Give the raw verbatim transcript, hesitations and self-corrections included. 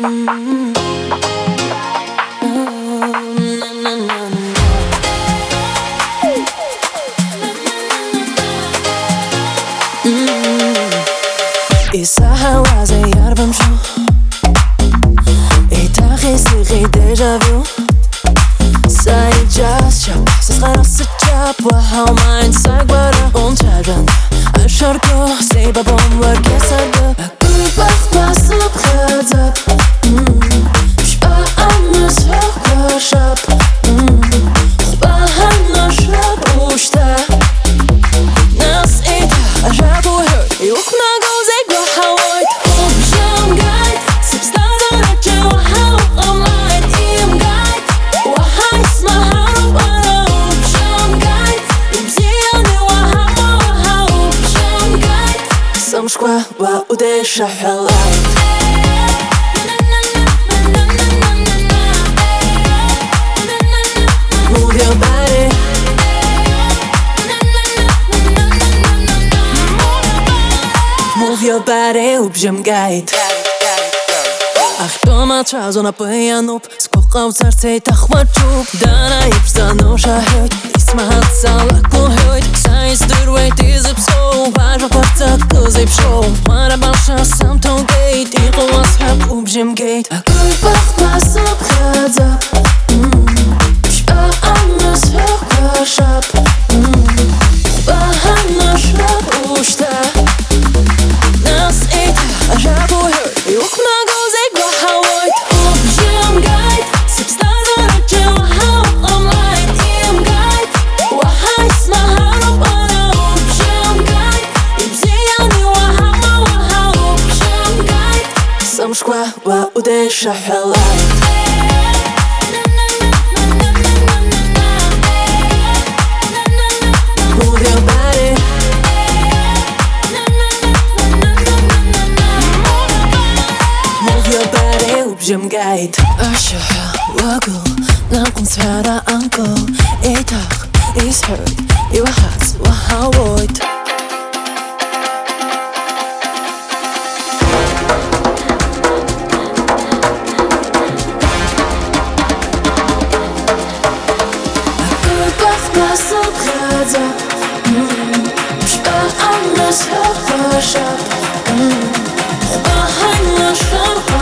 Mm. Isahawa zayar bamshu Itahi sighi deja vu Sai just chap Sasqara sachap Wahau mein sagbara Untadran Asharko Seba bombar kesarga Akul bach basab khadzab Shba amas hoqashab Khba hanna shab ushta Nas ita Arabu hurt Yukna gozeg wahawait Ubjam gait Substada raja wahau Amait im gait Wahai smaharab Ara ubjam gait Ibziyani wahau wahau Ubjam gait Samshkwa wa udesha halait Move your body Move your body, ubjam gait Ach дома чазу на пьянуп Скоқав царцей тахмачуп Дана ипста ноша хёйт Исмаат салак мухёйт Сайс дурвейт изып соу Важва парца кызып шоу Мара баша сам тон гейт Иқу асхаб убжим гейт Акуй бах басып хадзап Шба амас хёкашап Бахана шраб ушта Nas ita Arabu hurt Yukna gozeg wahawait Ubjam gait Substada raja wahau Amait im gait Wahai smaharab Ara ubjam gait Ibziyani wahau wahau Ubjam gait Samshkwa wa udesha halait Move your body Move your body, ubjam gait Ashaha, wagu Namkum svara anko Itach, is hurt Iwa hats, wahawoit Akul bach basab khadzab Shba amas hoqashab Khba hanna sharqa